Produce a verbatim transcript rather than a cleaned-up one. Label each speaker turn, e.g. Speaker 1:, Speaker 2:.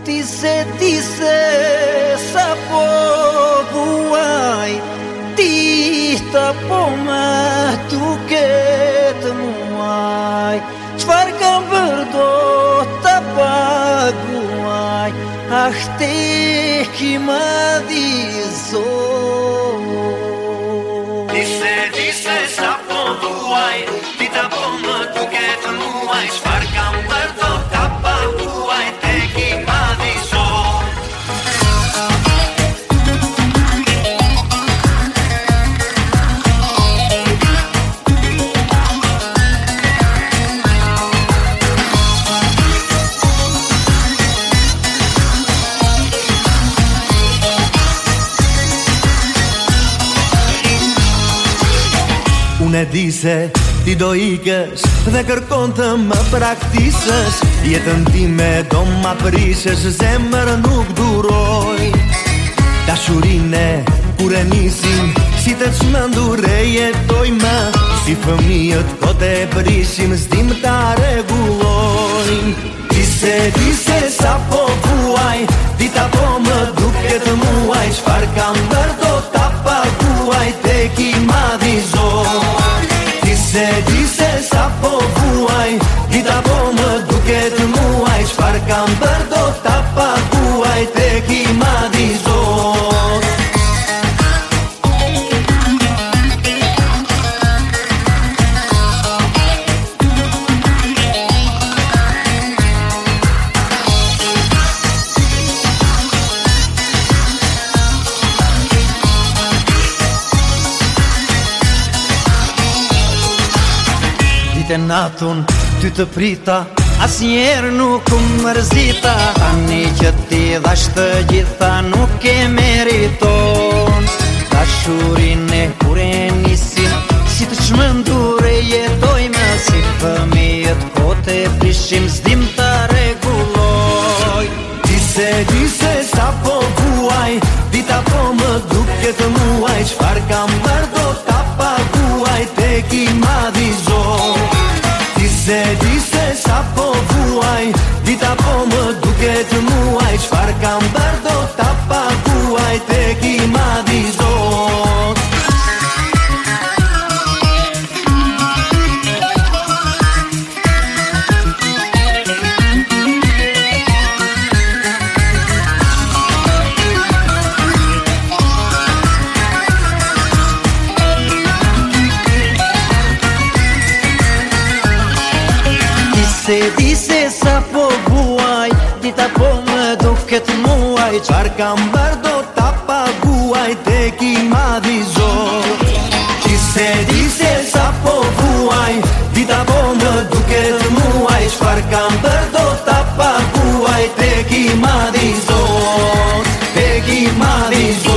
Speaker 1: Ti se, ti se, sa po vuaj, ti ta po me duket muaj. Qfar kam bër do ta paguaj, ah te ki ma di zor.
Speaker 2: Ti se, ti se, sa po vuaj, ti ta po me duket muaj. Qfar kam bër do ta paguaj, te ki ma di zor.
Speaker 3: Unë e di se ti do ikësh dhe kërkon të më praktisësh. Jetën time do ma prishësh, zemër nuk duroj. Dashurinë kur e nisim, si të çmendur e jetojmë. Si fëmijët kote e prishim, s'dim ta rregullojmë. Ti se, ti se sa po vuaj, dita po më duket muaj. Çfarë kam bër do ta paguaj, tek i madhi zor. Ti se, ti se sa po vuaj, dita po më duket muaj. Çfarë kam bër do ta paguaj, tek i madhi zor.
Speaker 1: Ditë natun ty të prita, asnjëherë nuk u mërzita. Tani që ti dhash të gjitha nuk e meriton. Dashurinë kur e nisim, si të çmendur e jetojmë. Si fëmijët kote e prishim, s'dim ta rregulloj.
Speaker 3: Ti se, ti se sa po vuaj, dita po më duket muaj. Çfarë kam bër do ta paguaj, tek i madhi zor. Ti se, ti se sa po vuaj, dita po më duket muaj. Çfarë kam bër do ta paguaj, tek i madhi zor.
Speaker 1: Se di se sa po vuaj, dita po më duket muaj.
Speaker 3: Çfarë kam bër do ta paguaj, tek i madhi zor. Ti se, ti se sa po vuaj, dita po më duket muaj. Çfarë kam bër do ta paguaj, tek i madhi zor. Tek i madhi zor.